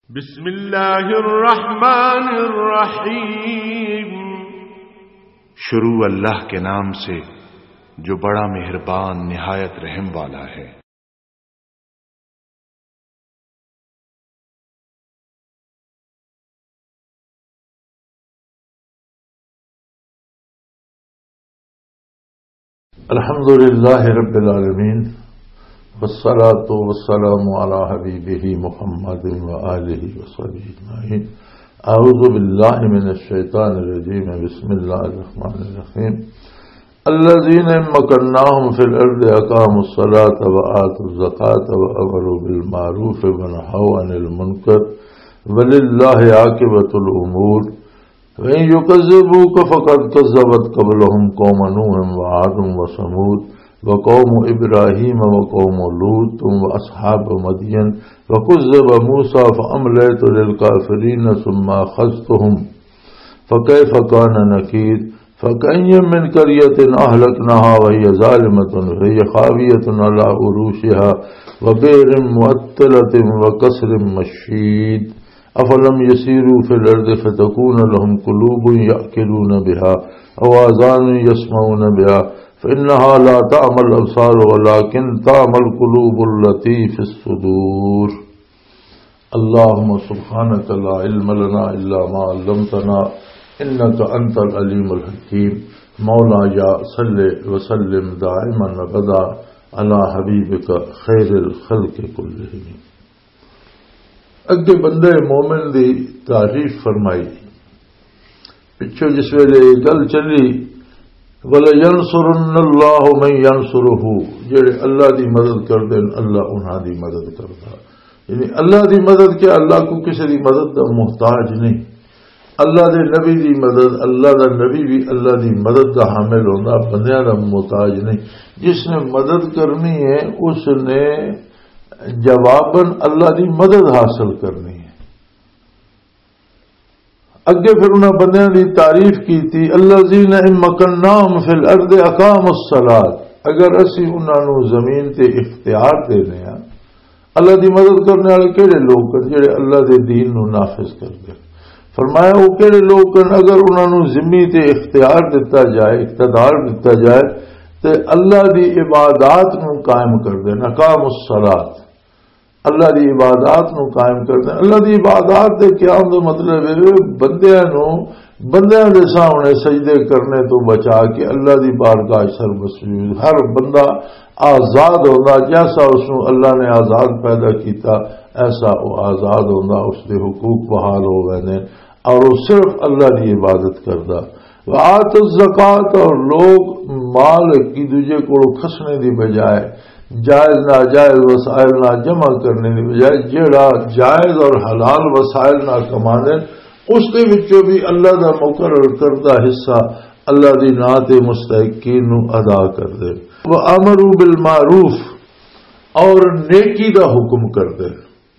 بسم اللہ الرحمن الرحیم۔ شروع اللہ کے نام سے جو بڑا مہربان نہایت رحم والا ہے۔ الحمدللہ رب العالمین والصلاة والسلام علی حبیبہ محمد وآلہ وصحبہ اجمعین۔ اعوذ باللہ من الشیطان الرجیم، بسم اللہ الرحمن الرحیم۔ الذین مکناہم فی الارض اقاموا الصلاة وآتوا الزکاة وامروا بالمعروف ونہوا عن المنکر وللہ عاقبۃ الامور۔ وَإِن يُكَذِّبُوكَ فَقَدْ كَذَّبَتْ قَبْلَهُمْ قَوْمُ نُوحٍ وَعَادٌ وَثَمُودُ وَقَوْمُ إِبْرَاهِيمَ وَقَوْمُ لُوطٍ وَأَصْحَابُ مَدْيَنَ وَكُذِّبَ مُوسَى فَأَمْلَيْتُ لِلْكَافِرِينَ ثُمَّ أَخَذْتُهُمْ فَكَيْفَ كَانَ نَكِيرِ۔ فَكَأَيٍّ مِّن قَرْيَةٍ أَهْلَكْنَاهَا وَهِيَ ظَالِمَةٌ فَهِيَ خَاوِيَةٌ عَلَىٰ عُرُوشِهَا وَبِئْرٍ مُّعَطَّلَةٍ وَقَصْرٍ مَّشِيدٍ۔ افلم يسيروا في الارض فتكون لهم قلوب يأكلون بها او آذان يسمعون بها فانها لا تعمى الابصار ولكن تعمى القلوب التي في الصدور۔ اللهم سبحانك لا علم لنا الا ما علمتنا انك انت العليم الحكيم۔ مولاي صل وسلم دائما ابدا على حبيبك خير الخلق كلهم۔ اگے بندے مومن دی تعریف فرمائی، پچھو جس ویلے گل چلی وَلَيَنْصُرُنَّ اللَّهُ مَن يَنْصُرُهُ، جڑے اللہ دی مدد کر دیں اللہ انہاں دی مدد کردا۔ یعنی اللہ دی مدد کیا، اللہ کو کسی دی مدد دا محتاج نہیں۔ اللہ دے نبی دی مدد، اللہ دا نبی بھی اللہ دی مدد دا حامل ہوندا، بندیاں دا محتاج نہیں۔ جس نے مدد کرنی ہے اس نے جواباً اللہ دی مدد حاصل کرنی ہے۔ اگے پھر انہاں بندیاں دی تعریف کی تھی، الذین ان مکناہم فی الارض اقاموا الصلاۃ، اگر اسی انہاں نو زمین تے اختیار دینے ہاں۔ اللہ دی مدد کرنے والے کہڑے لوگ ہیں؟ جڑے اللہ دے دین نو نافذ کردے۔ فرمایا وہ کہڑے لوگ ہیں اگر انہاں نو زمین تے اختیار دیتا جائے، اقتدار دیتا جائے تے اللہ دی عبادات نو قائم کر دیں۔ اقاموا الصلاۃ، اللہ دی عبادات نو قائم کرتے ہیں۔ اللہ دی عبادات دے کیا ہوندا مطلب ہے بندیاں دے سامنے سجدے کرنے تو بچا کے اللہ دی بارگاہ سر مسجود ہر بندہ آزاد ہوندا، جیسا اس نو اللہ نے آزاد پیدا کیتا ایسا وہ آزاد ہوندا، اس دے حقوق بحال ہو گئے اور وہ صرف اللہ دی عبادت کردا۔ وآت الزکات، اور لوگ مال کی دوجے کو کھسنے دی بجائے جائز ناجائز وسائل نہ جمع کرنے کی بجائے جڑا جائز اور حلال وسائل نہ کمانے اس کے وچوں بھی اللہ دا مقرر کردہ حصہ اللہ دی نعت مستحقین نو ادا کر دے۔ وَأَمَرُوا بِالْمَعْرُوفِ، اور نیکی دا حکم کر دے۔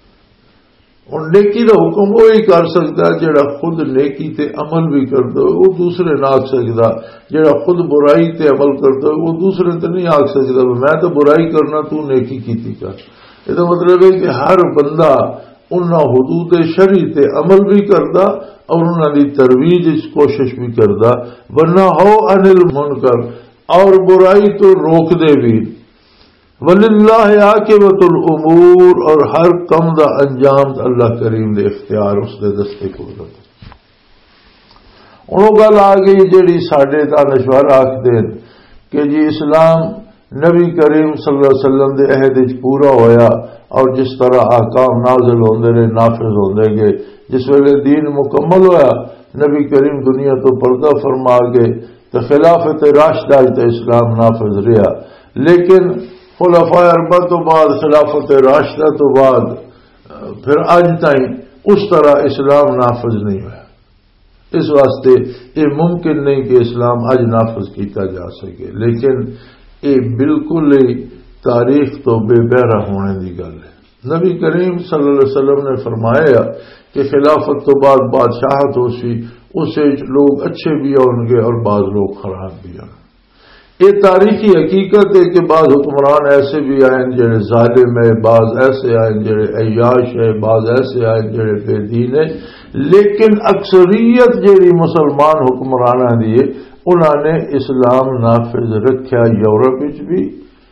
اور نیکی دا حکم وہی کر سکتا ہے جڑا خود نیکی تے عمل بھی کر دے، وہ دوسرے نہ آکھ سکتا۔ جڑا خود برائی تے عمل کر دے وہ دوسرے تے نہیں آکھ سکتا میں تو برائی کرنا تو نیکی کیتی کر۔ یہ تو مطلب ہے کہ ہر بندہ انہاں حدود شرعی تے عمل بھی کردا اور انہاں دی ترویج اس کوشش بھی کردا، ونہوا عن المنکر، اور برائی تو روک دے بھی۔ وَلِلَّهِ عَاقِبَةُ الْأُمُورِ، اور ہر کم دا انجام اللہ کریم دے اختیار اس دے دستے قدرت۔ انہوں گل آ گئی جیڑی ساڈے دانشور آکھ دین کہ جی اسلام نبی کریم صلی اللہ علیہ وسلم دے عہد وچ پورا ہویا اور جس طرح احکام نازل ہوندے رہے نافذ ہوندے گئے، جس ویلے دین مکمل ہویا نبی کریم دنیا تو پردہ فرما گئے تو خلافت راشدہ تے اسلام نافذ رہا۔ لیکن خلفاء اربعہ تو بعد خلافت راشدہ تو بعد پھر اج تائیں اس طرح اسلام نافذ نہیں ہوا۔ اس واسطے یہ ممکن نہیں کہ اسلام اج نافذ کیتا جا سکے، لیکن یہ بالکل تاریخ تو بے بہرا ہونے کی گل ہے۔ نبی کریم صلی اللہ علیہ وسلم نے فرمایا کہ خلافت تو بعد بادشاہت ہو سی، اسے لوگ اچھے بھی ہوں گے اور بعض لوگ خراب بھی ہوں۔ یہ تاریخی حقیقت ہے کہ بعض حکمران ایسے بھی آئے جڑے ظالم ہے، بعض ایسے آئے جڑے عیاش ہے، بعض ایسے آئے جڑے بے دین ہے، لیکن اکثریت جڑی مسلمان حکمرانہ دی انہوں نے اسلام نافذ رکھا، یورپ بھی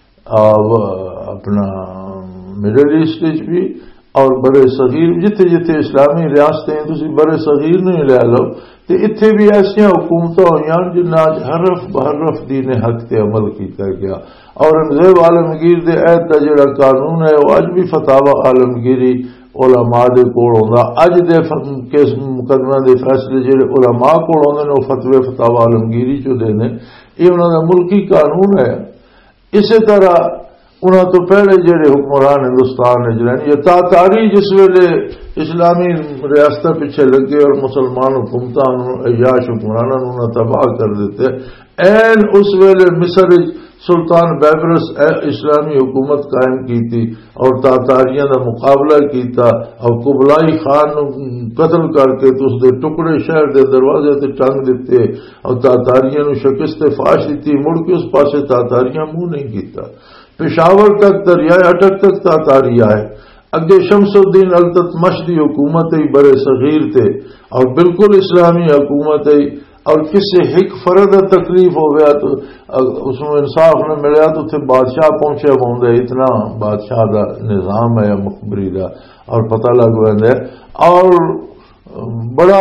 اپنا مڈل ایسٹ بھی اور برے صغیر جتھے جتھے اسلامی ریاستیں تسی برے صغیر نہیں لے لو تو اتنے بھی ایسا حکومت ہوئی جنہیں اج حرف بحرف دین حق تے عمل کیتا گیا۔ اورنگزیب عالمگیر دے عہد کا جڑا قانون ہے وہ اج بھی فتاوی عالمگیری علماء دے کول ہوندا، اج دے کیس مقدمہ دے فیصلے جڑے علماء کول ہوندے نے وہ فتوی فتاوی عالمگیری چ دینے، یہ انہاں دا ملکی قانون ہے۔ اسی طرح انہوں تو پہلے جڑے حکمران ہندوستان نے جلائیں یہ تاتاری جس ویلے اسلامی ریاستہ پیچھے لگے اور مسلمان حکومتاں عیاش حکمرانوں انہوں تباہ کر دیتے، این اس ویلے مصر سلطان بیبرس اسلامی حکومت قائم کی تھی اور تاتاریاں دا مقابلہ کیتا اور قبلائی خان قتل کر کے تو اس دے ٹکڑے شہر دے دروازے تے ٹنگ دیتے اور تاتاریاں نو شکست فاش دیتی، مڑ کے اس پاسے تاتاریاں منہ نہیں کیتا۔ پشاور تک دریائے اٹک تک تاتاری آئے، اگے شمس الدین التتمش دی حکومت ہی برے صغیر تھے اور بالکل اسلامی حکومت ہے، اور کسی ایک فرد تکلیف ہو گیا تو اس میں انصاف نہ ملیا تو اتنے بادشاہ پہنچے ہوندے، اتنا بادشاہ دا نظام ہے مخبری دا اور پتہ لگ ویندے۔ اور بڑا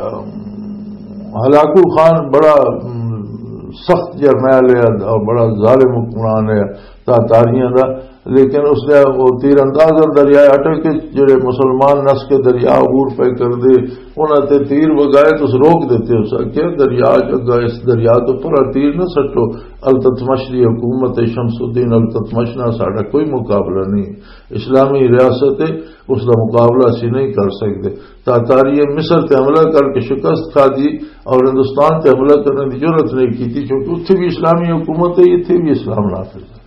ہلاکو خان بڑا سخت جرنیل ہے اور بڑا ظالم حکمران ہے تاتاریاں دا، لیکن اس نے وہ تیر انداز دریائے اٹک کے جڑے مسلمان نس کے دریا عبور پہ کر دے انہوں نے تیر بگائے تو روک دیتے اس کہ دریا جگہ اس دریا تو پر تیر نہ سٹو۔ التتمش دی حکومت شمس الدین التتمش نہ ساڈا کوئی مقابلہ نہیں، اسلامی ریاست ہے اس کا مقابلہ اسی نہیں کر سکتے۔ تاتاری مصر تے حملہ کر کے شکست کھا دی اور ہندوستان تے حملہ کرنے کی ضرورت نہیں کی تھی کیونکہ اتنے بھی اسلامی حکومت ہے، اتنے بھی اسلام نافذ ہے۔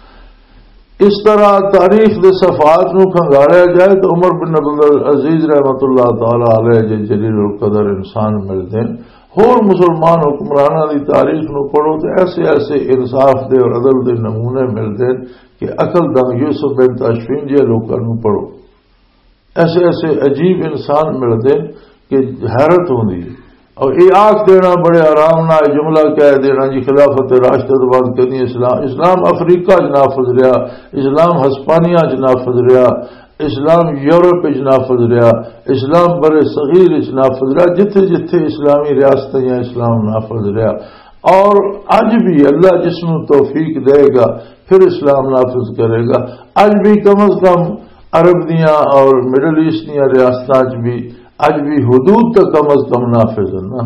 اس طرح تاریخ دے صفحات نو کھنگالیا جائے تو عمر بن عبدالعزیز رحمت اللہ تعالی علیہ جے جلیل القدر انسان ملتے ہیں۔ اور مسلمان حکمرانہ دی تاریخ نو پڑھو تو ایسے ایسے انصاف دے اور عدل دے نمونے ملتے ہیں کہ عقل دنگ یوسف بن تاشفین جے لوگوں نو پڑھو، ایسے ایسے عجیب انسان ملتے ہیں کہ حیرت ہوندی ہے۔ اور یہ آخ دینا بڑے آرام نہ جملہ کہہ دینا جی خلافت راشدہ بعد کرنی اسلام افریقہ چ نافذ رہا، اسلام ہسپانیہ چ نافذ رہا، اسلام یورپ چ نافذ رہا، اسلام برے صغیر چ نافذ رہا، جتھے جتھے اسلامی ریاستیں اسلام نافذ رہا۔ اور اج بھی اللہ جس نو توفیق دے گا پھر اسلام نافذ کرے گا۔ اج بھی کم از کم عرب دیاں اور مڈل ایسٹ دیاں ریاستاں چ بھی اج بھی حدود تک کم از کم نافذ ہے نا،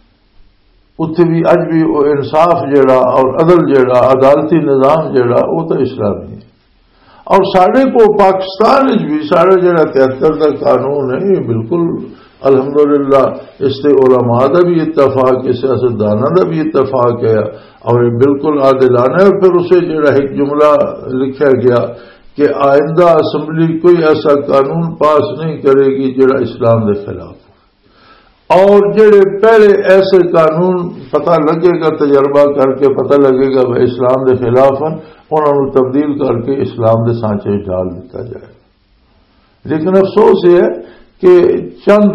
اتنے بھی اج بھی انصاف جڑا اور عدل جڑا عدالتی نظام جڑا وہ تو اسلامی ہے۔ اور سارے کو پاکستان بھی سارا جڑا 73 کا قانون ہے یہ بالکل الحمدللہ اس سے علماء دا بھی اتفاق ہے، سیاستدانوں دا بھی اتفاق ہے اور یہ بالکل عادلانہ ہے۔ پھر اسے جڑا ایک جملہ لکھا گیا کہ آئندہ اسمبلی کوئی ایسا قانون پاس نہیں کرے گی جڑا اسلام کے خلاف ہو، اور جڑے پہلے ایسے قانون پتہ لگے گا تجربہ کر کے پتہ لگے گا وہ اسلام کے خلاف ہیں انہوں نے تبدیل کر کے اسلام کے سانچے ڈال دیتا جائے۔ لیکن افسوس یہ ہے کہ چند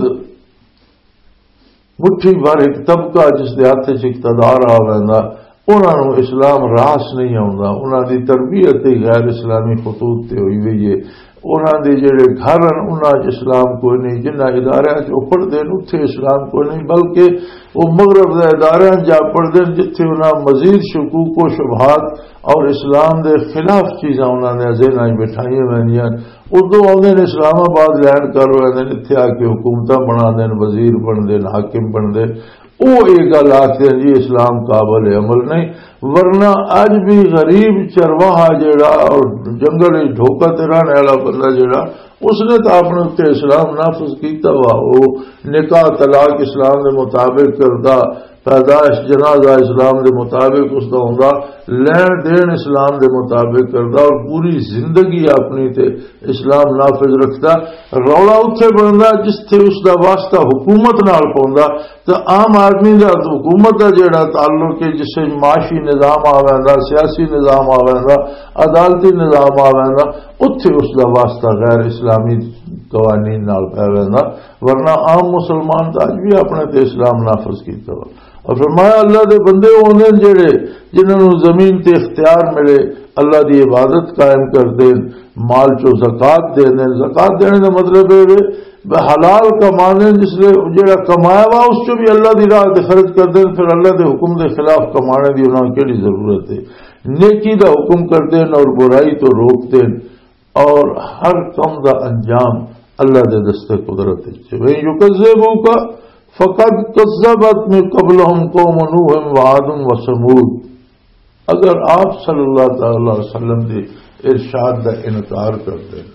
مٹھی بھر ایک طبقہ جس کے ہاتھ اقتدار آ رہا انہوں نے اسلام راس نہیں آتا، انہوں کی تربیت غیر اسلامی خطوط تے ہوئی ہوئی ہے، انہوں کے جڑے گھر ہیں انہوں اسلام کوئی نہیں، جنہ ادارے پڑھتے ہیں اتنے اسلام کوئی نہیں، بلکہ وہ مغرب کے ادارے جا پڑھتے ہیں جتنے انہوں مزید شکوک و شبہات اور اسلام کے خلاف چیزاں انہوں نے ذہن بٹھائی ہوئی، ادو آتے ہیں اسلام آباد لینڈ کرو اتنے آ کے حکومت بنا دین، وزیر بنتے ہیں، حاکم بنتے، وہ یہ گل آخر جی اسلام قابل عمل نہیں۔ ورنہ اج بھی غریب چرواہا جڑا اور جنگل ڈھوکا تے رہنے والا بندہ جڑا اس نے تو اپنے اتنے اسلام نافذ کیتا وا، وہ نکاح طلاق اسلام کے مطابق کرتا، پیدائش جنازہ اسلام دے مطابق اس دا ہوندا، لین دین اسلام دے مطابق کردا اور پوری زندگی اپنی تے اسلام نافذ رکھدا۔ رولا اتھے بندا جس تھے اس دا واسطہ حکومت نال پوندا، تے عام آدمی دا حکومت دا جیڑا تعلق ہے جس سے معاشی نظام آویندا، سیاسی نظام آویندا، عدالتی نظام آویندا، اتھے اس دا واسطہ غیر اسلامی قوانین نال پہ ویندا، ورنہ عام مسلمان تو اج بھی اپنے تے اسلام نافذ کیتا ہوا۔ اور فرمایا اللہ دے بندے ہونے جڑے جنہوں زمین تے اختیار ملے اللہ دی عبادت قائم کر دین، مال چو زکات دے دین۔ زکات دینے کا مطلب ہے حلال کمانے، جس لئے جڑا کمایا ہوا اس چو بھی اللہ دی راہ تے خرچ کر دین، پھر اللہ دے حکم دے خلاف کمانے دی انہاں کیڑی ضرورت ہے۔ نیکی دا حکم کر دین اور برائی تو روک دین، اور ہر کم دا انجام اللہ دے دستے قدرت ہے۔ یکذبوک فقد کذبت من قبلہم قوم نوح وعاد وثمود۔ اگر آپ صلی اللہ تعالی علیہ وسلم دے ارشاد دا انکار کر دیں،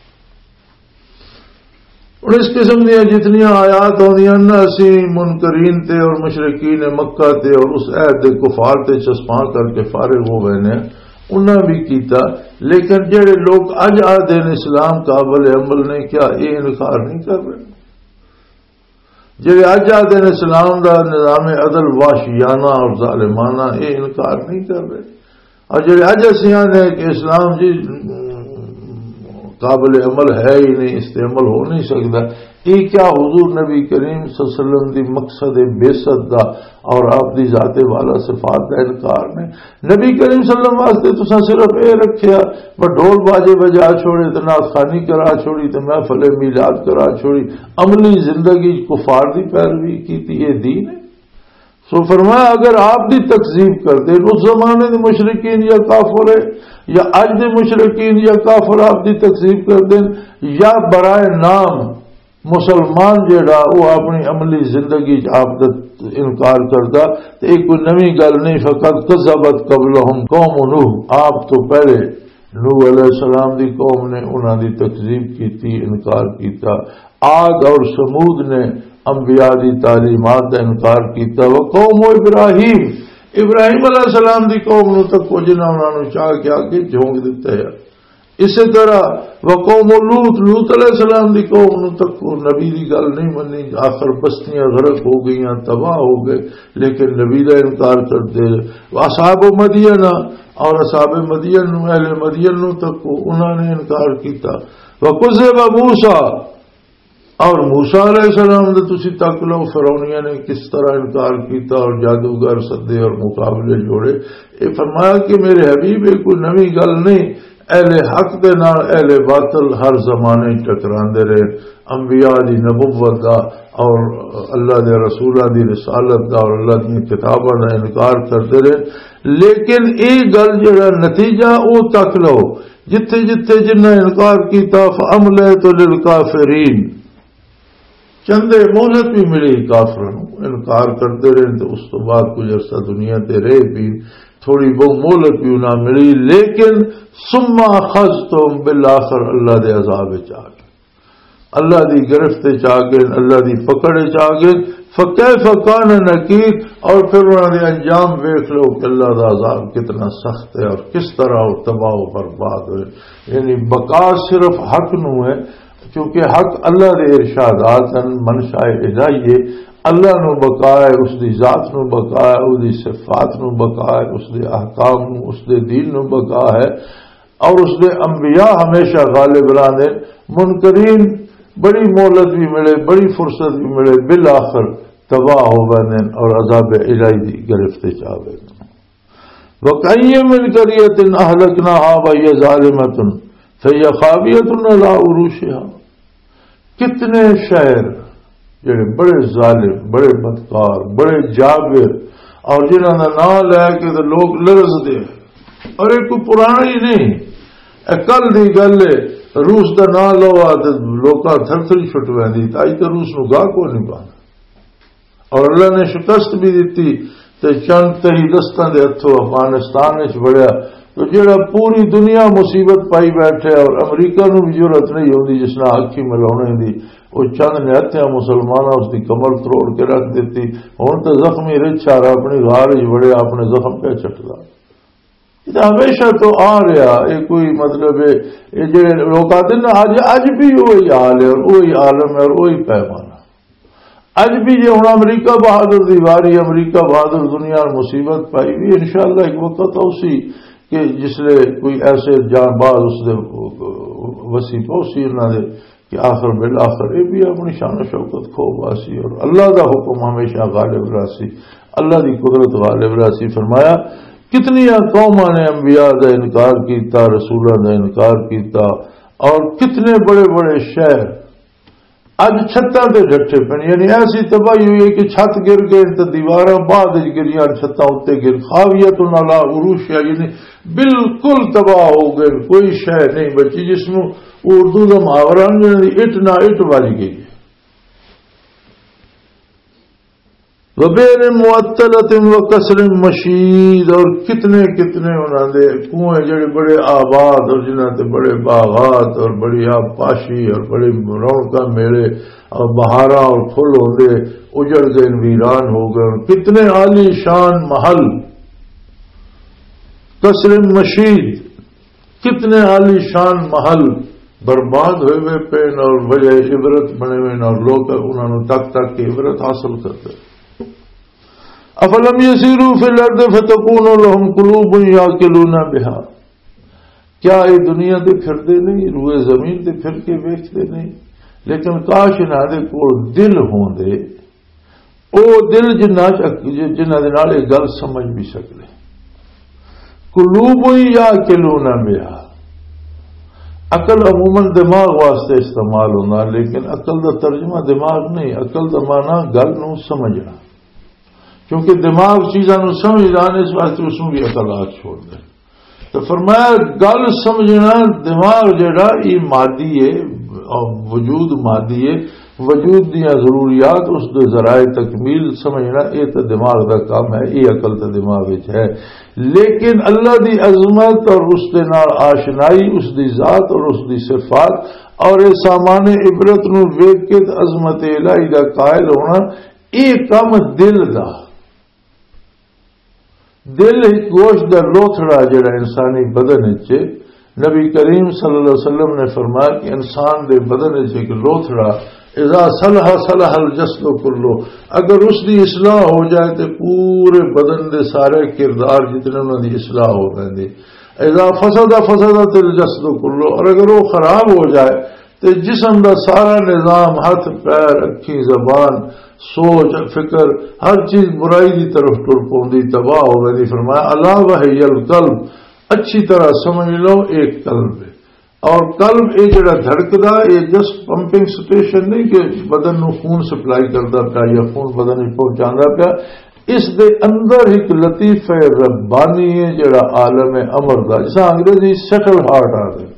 اور اس قسم دیا جتنی آیات ہوندیاں نا اسی منکرین تے اور مشرکین مکہ تے اور اس عہد دے کفار تے چسپاں کر کے فارغ ہو گئے نے، انہاں بھی کیتا، لیکن جڑے لوگ اج آدھے اسلام قابل عمل نے کیا یہ انکار نہیں کر رہے؟ جڑے اج آدھے اسلام دا نظام عدل وحشیانہ اور ظالمانہ یہ انکار نہیں کر رہے، اور جڑے اج اسیاں نے کہ اسلام جی قابل عمل ہے ہی نہیں، استعمال ہو نہیں سکتا، یہ کیا حضور نبی کریم صلی اللہ علیہ وسلم دی مقصد بعثت دا اور آپ دی ذات والا صفات دا انکار نے؟ نبی کریم صلی اللہ علیہ وسلم واسطے تساں صرف اے رکھیا ڈھول باجے بجا چھوڑے تے نعت خوانی کرا چھوڑی تے محفل میلاد کرا چھوڑی، عملی زندگی کفار دی پیروی کیتی، یہ دین ہے؟ سو فرمایا اگر آپ دی تکذیب کر دیں اس زمانے دے مشرکین یا کافر یا اج دے مشرکین یا کافر آپ دی تکذیب کر دیں، یا برائے نام مسلمان جیڑا وہ اپنی عملی زندگی آپ دا انکار کردا تو ایک کوئی نوی گل نہیں، فقط کذبت قبلہم قوم نوح، آپ تو پہلے نوح علیہ السلام دی قوم نے انہاں دی تکذیب کیتی، انکار کیتا۔ عاد اور سمود نے انبیاء دی تعلیمات کا انکار کیتا۔ وقوم ابراہیم، ابراہیم علیہ السلام دی قوم نو تک جنہاں انہاں نو چاہ کے آگے جھونک دیتا ہے۔ اسی طرح وقوم لوط، لوط علیہ السلام دی قوم نو تک نبی دی گل نہیں منی، آخر بستیاں غرق ہو گئیاں، تباہ ہو گئے، لیکن نبی دا انکار کرتے۔ اصحاب مدین اور اصحاب مدین نو، اہل مدین نو تک انہوں نے انکار کیتا۔ وکذب موسیٰ، اور موسیٰ علیہ السلام نے تسی تک لو فرعونیہ نے کس طرح انکار کیتا اور جادوگر سدے اور مقابلے جوڑے۔ یہ فرمایا کہ میرے حبیب کوئی نوی گل نہیں، اہل حق دے نال اہل باطل ہر زمانے ٹکراندے رہے، انبیاء دی نبوت دا اور اللہ دے رسولاں دی رسالت دا اور اللہ دی کتاباں دا انکار کرتے رہے، لیکن یہ گل جڑا نتیجہ او تک لو، جتھے جتھے جنہ انکار کیتا فَأَمْلَيْتُ لِلْكَافِرِينَ، چندے مہلت بھی ملی کافروں، انکار کرتے رہے تو اس تو بعد کچھ عرصہ دنیا تے رہے بھی، تھوڑی بہت مہلت بھی نہ ملی، لیکن ثم اخذتم بالآخر، اللہ دے عذاب چاہ گئے، اللہ دی گرفت چاہ گئے، اللہ دی پکڑ چاہ گئے۔ فکیف کان نکیر، اور پھر انہوں نے انجام دیکھ لو کہ اللہ دا عذاب کتنا سخت ہے اور کس طرح وہ تباہ و برباد ہوئے۔ یعنی بقا صرف حق نو ہے، کیونکہ حق اللہ دے ارشادات منشاء الہی، اللہ نو بقا ہے، اس دی ذات نو بقا ہے، اس دی صفات نو بقا ہے، اس دے احکام نو، اس دے دین نو بقا ہے، اور اس دے انبیاء ہمیشہ غالب رہنے۔ منکرین بڑی مہلت بھی ملے، بڑی فرصت بھی ملے، بالآخر تباہ ہو گئے اور عذاب الہی دی گرفت چاہ گئے۔ وَكَأَيٍّ مِّن قَرْيَةٍ أَهْلَكْنَاهَا وَهِيَ ظَالِمَةٌ فَهِيَ خَاوِيَةٌ عَلَىٰ عُرُوشِهَا، کتنے شہر جڑے بڑے ظالم، بڑے بدکار، بڑے جابر، اور جنہوں نے نام لے کے لوگ لرز دے، اور یہ کوئی پرانا ہی نہیں، کل دی گل ہے، روس کا نام لو تو لوگ تھر تھری چھٹ وی تائی تو روس نو گاہ کو نہیں پانا، اور اللہ نے شکست بھی دیتی تے چند تہی دستاں دے ہتھوں افغانستان وچ بڑھیا، تو جڑا پوری دنیا مصیبت پائی بیٹھے، اور امریکہ نو بھی ضرورت نہیں ہوندی جس نہ اکھی ملاونے دی، وہ چند نہتیاں مسلمانوں اس کی کمر تروڑ کے رکھ دیتی. ہوں تو زخمی رچھار اپنی غار بڑے اپنے زخم پہ چٹتا. ہمیشہ تو آ رہا یہ کوئی مطلب ہے یہ جڑے لوگ آتے نا اج بھی وہی حال ہے اور وہی عالم ہے اور وہی پیمانہ. اج بھی جی ہوں امریکہ بہادر دی واری امریکہ بہادر دنیا مصیبت پائی بھی انشاءاللہ ایک وقت اسی کہ جسے کوئی ایسے جان باز اس دے وسیع پوسی انہوں نے کہ آخر بالآخر یہ بھی اپنی شان و شوکت کھو باسی اور اللہ دا حکم ہمیشہ غالب راسی اللہ دی قدرت غالب راسی. فرمایا کتنی قوماں نے انبیاء دا انکار کیتا رسولاں دا انکار کیتا اور کتنے بڑے بڑے شہر اج چھتاں تے ڈٹے پے. یعنی ایسی تباہی ہوئی ہے کہ چھت گر گئے تو دیواراں بعد گریاں چھتاں اتنے گر خاویت علی عروشہا یعنی بالکل تباہ ہو گئے. کوئی شے نہیں بچی جس میں اردو کا محاورہ اٹ نہ اٹ بج گئی. وبیر معطلۃ وقصر مشید اور کتنے کتنے انہوں نے کنویں جڑے بڑے آباد اور جنہوں نے بڑے باغات اور بڑی آبپاشی اور بڑے رونقاں میلے اور بہاراں اور پھل ہوندے اجڑ گئے ویران ہو گئے. اور کتنے عالی شان محل قصر مشید کتنے عالی شان محل برباد ہوئے ہوئے پین اور وجہ عبرت بنے ہوئے اور لوگ انہوں نے تک تک کی عبرت حاصل کرتے. افلم یسیروا فی الارض فتکون لهم قلوب یعقلون بها کیا یہ دنیا دے پھردے نہیں روئے زمین دے پھر کے ویکھتے نہیں لیکن کاش انہاں دے کول دل ہوندے او دل جنہاں دے نال یہ گل سمجھ بھی سکدے. قلوب یعقلون بها عقل عموماً دماغ واسطے استعمال ہونا لیکن عقل دا ترجمہ دماغ نہیں. عقل دا معنی گل نو سمجھنا کیونکہ دماغ چیزاں نو سمجھنا اس واسطے اس میں بھی عقلات چھوڑ دے. تو فرمایا گل سمجھنا دماغ جڑا یہ مادی ہے وجود مادی ہے وجود دیا ضروریات اس دے ذرائع تکمیل سمجھنا یہ تو دماغ دا کام ہے یہ عقل تو دماغ وچ ہے. لیکن اللہ دی عظمت اور اس دے نال آشنائی اس دی ذات اور اس دی صفات اور یہ سامان عبرت نو ویکھ کے عظمت الہی دا قائل ہونا یہ کام دل دا. دل ایک گوشت دا لوتھڑا جڑا انسانی بدن وچ نبی کریم صلی اللہ علیہ وسلم نے فرمایا کہ انسان دے بدن وچ ایک لوتھڑا اذا صلح صلح الجسد کلو اگر اس دی اصلاح ہو جائے تو پورے بدن دے سارے کردار جتنے انہوں دی اصلاح ہو پہندے. اذا فسد فسدت الجسد کلو اور اگر وہ خراب ہو جائے تو جسم دا سارا نظام ہاتھ پیر اکھی زبان سوچ فکر ہر چیز برائی دی طرف ٹر پوندی تباہ ہو گئی. فرمایا الا وہی القلب اچھی طرح سمجھ لو ایک قلب ہے اور قلب یہ جڑا دھڑکدا یہ جسٹ پمپنگ سٹیشن نہیں کہ بدن نو خون سپلائی کرتا پیا یا خون بدن پہنچانا پیا. اس دے اندر ایک لطیفہ ربانی ہے جڑا عالم امر دا جسا انگریزی سیٹل ہارٹ آ گئے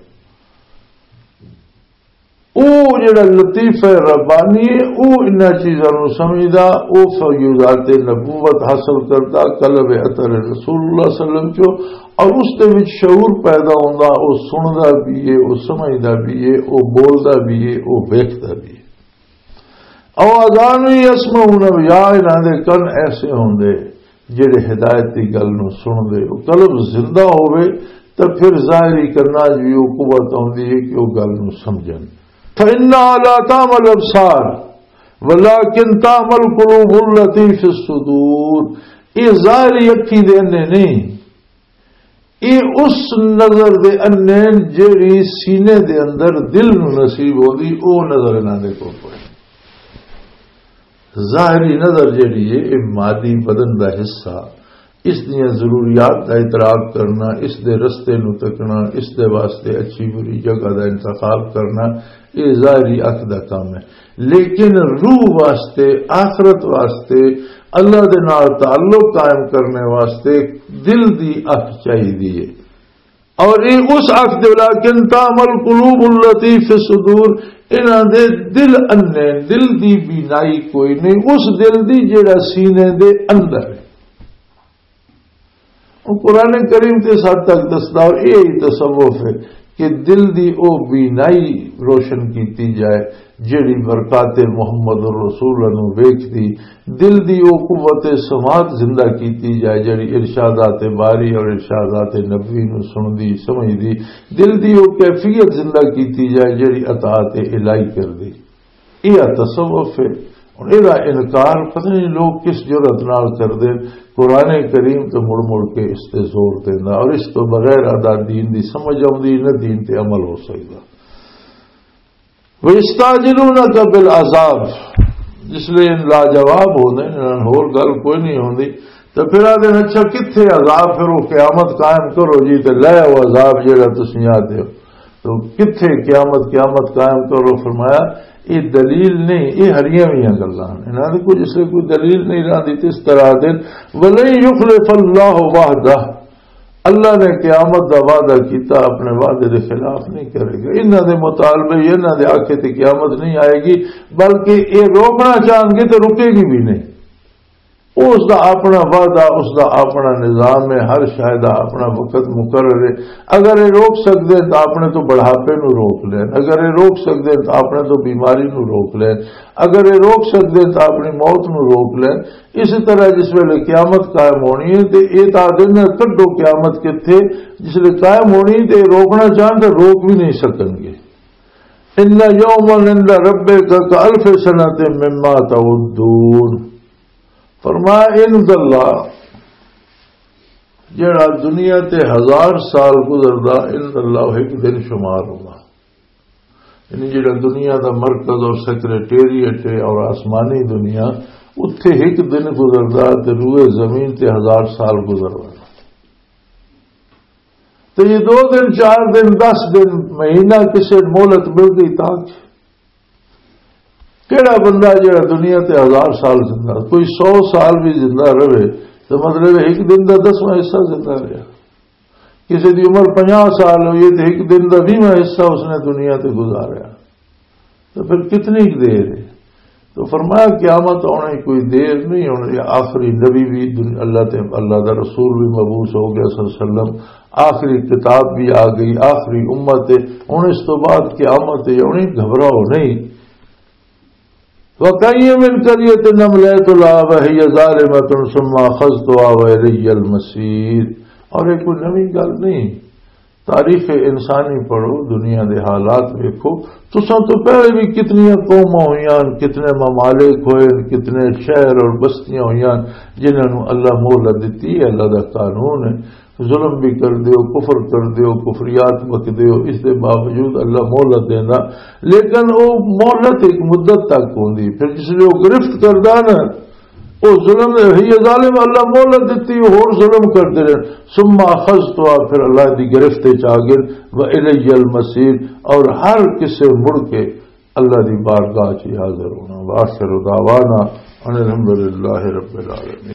او جڑا لطیفہ ربانی ہے او ان چیزاں نو سمجھدا او فیوزات نبوت حاصل کرتا قلب اثر رسول اللہ صلی اللہ علیہ وسلم چو اور اس دے وچ شعور پیدا ہوندا او سندا بھی ہے او سمجھدا بھی ہے او بولدا بھی ہے او ویکھدا بھی ہے. اوازان یسمعون یا انہاں دے کن ایسے ہوندے جڑے ہدایت دی گل نو سن دے او قلب زندہ ہوے تو پھر ظاہری کرنا بھی او قوت ہوندی ہے کہ او گل نو سمجھن. فإنها لا تعمى الأبصار ولكن تعمى القلوب التي في الصدور. یہ ظاہری اکھی دے انے نہیں یہ اس نظر دے انے جیڑی سینے دے اندر دل نو نصیب ہوندی او نظر نہ دے کو پڑے. ظاہری نظر جیڑی ہے یہ مادی بدن دا حصہ اس دیا ضروریات کا اعتراف کرنا اس دے رستے نو تکنا اس دے واسطے اچھی بری جگہ دا انتخاب کرنا یہ ظاہری اکھ دا کام ہے. لیکن روح واسطے آخرت واسطے اللہ دے نال تعلق قائم کرنے واسطے دل دی اکھ چاہیے اور یہ اس اکھ دے لیکن تعمل قلوب التی فی الصدور انہاں دے دل انے دل دی بینائی کوئی نہیں اس دل دی جڑا سینے دے اندر ہے. قرآن کریم کے ساتھ تک دستا اور یہی تصوف ہے کہ دل دی او بینائی روشن کیتی جائے جیڑی برکات محمد الرسول نو ویکھدی، دل دی او قوت سماعت زندہ کیتی جائے جیڑی ارشادات باری اور ارشادات نبوی نو سندی سمجھدی، دل دی او کیفیت زندہ کیتی جائے جیڑی اطاعت الہی کردی۔ یہ تصوف ہے۔ اور یہ انکار پتہ نہیں لوگ کس جرأت نال کر دے، قرآن کریم تو مڑ مڑ کے اس تے زور دینا، اور اس تو بغیر ادا دین دی سمجھ آؤندی نہ دین تے عمل ہو سکتا۔ وَيَسْتَعْجِلُونَكَ بِالْعَذَابِ، جس لئے لاجواب ہوندے ہور گل کوئی نہیں ہوندی، تو پھر آدھے اچھا کتھے عذاب، پھر وہ قیامت قائم کرو جی تے لے وہ عذاب جیڑا تسی آتے ہو، تو کتھے قیامت قائم کرو؟ فرمایا یہ دلیل نہیں، یہ ہریاں بھی گلاں انہاں دی کوئی جس لئے کوئی دلیل نہیں رہندی تے اس طرح دے وَلَن يُخْلِفَ اللَّهُ وَعْدَهُ، اللہ نے قیامت دا وعدہ کیتا، اپنے وعدے دے خلاف نہیں کرے گا۔ انہاں دے مطالبے انہاں دے آکھے تے قیامت نہیں آئے گی، بلکہ یہ روکنا چاہیں گے تو رکے گی بھی نہیں۔ اس دا اپنا وعدہ، اس دا اپنا نظام ہے، ہر شاید اپنا وقت مقرر ہے۔ اگر یہ روک سکتے تو اپنے تو بڑھاپے نو روک لین، اگر یہ روک سکتے تو اپنے تو بیماری نو روک لین، اگر یہ روک سکتے تو اپنی موت نو روک لین۔ اسی طرح جس ویلے قیامت قائم ہونی ہے تو یہ تعداد کڈو قیامت کتنے، جس ویلے قائم ہونی تو روکنا چاہیں تو روک بھی نہیں سکیں گے۔ ان یوما عند ربک کالف سنۃ مما تعدون، فرمایا ان اللہ جڑا دنیا تے 1000 سال گزردا، ان اللہ ایک دن شمار ہوگا۔ یعنی جڑا دنیا دا مرکز اور سیکریٹریٹ ہے اور آسمانی دنیا، اتھے ایک دن گزردا تے روئے زمین تے 1000 سال گزردا۔ تو یہ 2 دن 4 دن 10 دن مہینہ کسے مہلت مل گئی تاکہ کیڑا بندہ جڑا دنیا تے 1000 سال زندہ، کوئی 100 سال بھی زندہ رہے تو مطلب ایک دن دا 10واں حصہ زندہ رہا۔ کسی دی عمر 50 سال ہوئی تو ایک دن دا 20واں حصہ اس نے دنیا تے گزاریا، تو پھر کتنی دیر ہے؟ تو فرمایا قیامت ہونے کوئی دیر نہیں ہونے، آخری نبی بھی اللہ دا رسول بھی مبعوث ہو گیا صلی اللہ علیہ وسلم، آخری کتاب بھی آ گئی، آخری امت ہے ہن، اس تو بعد قیامت ہے ہونی، گھبراؤ نہیں۔ وَكَيٍّ مِّن قَرْيَةٍ أَمْلَيْتُ لَهَا وَهِيَ ظَالِمَةٌ ثُمَّ أَخَذْتُهَا وَإِلَيَّ الْمَصِيرُ۔ اور یہ کوئی نئی گل نہیں، تاریخ انسانی پڑھو، دنیا دے حالات دیکھو، تساں تو پہلے بھی کتنی قوماں ہوئیاں، کتنے ممالک ہوئے، کتنے شہر اور بستیاں ہوئیاں جنہاں نو اللہ مہلت دیتی ہے، اللہ دا قانون ہے، ظلم بھی کر دیو، کفر کر دیو، کفریات بک دیو، اس کے باوجود اللہ مہلت دینا، لیکن وہ مہلت ایک مدت تک ہوندی، پھر جس لیے وہ گرفت کردا نا وہ ظلم ہی ظالم، اللہ مہلت دیتی اور ظلم کرتے رہے، ثم اخذتها، پھر اللہ دی گرفت چاگر، والی المصیر، اور ہر کسے مڑ کے اللہ دی بارگاہ چ حاضر ہونا۔ وآخر دعوانا ان الحمدللہ رب العالمین۔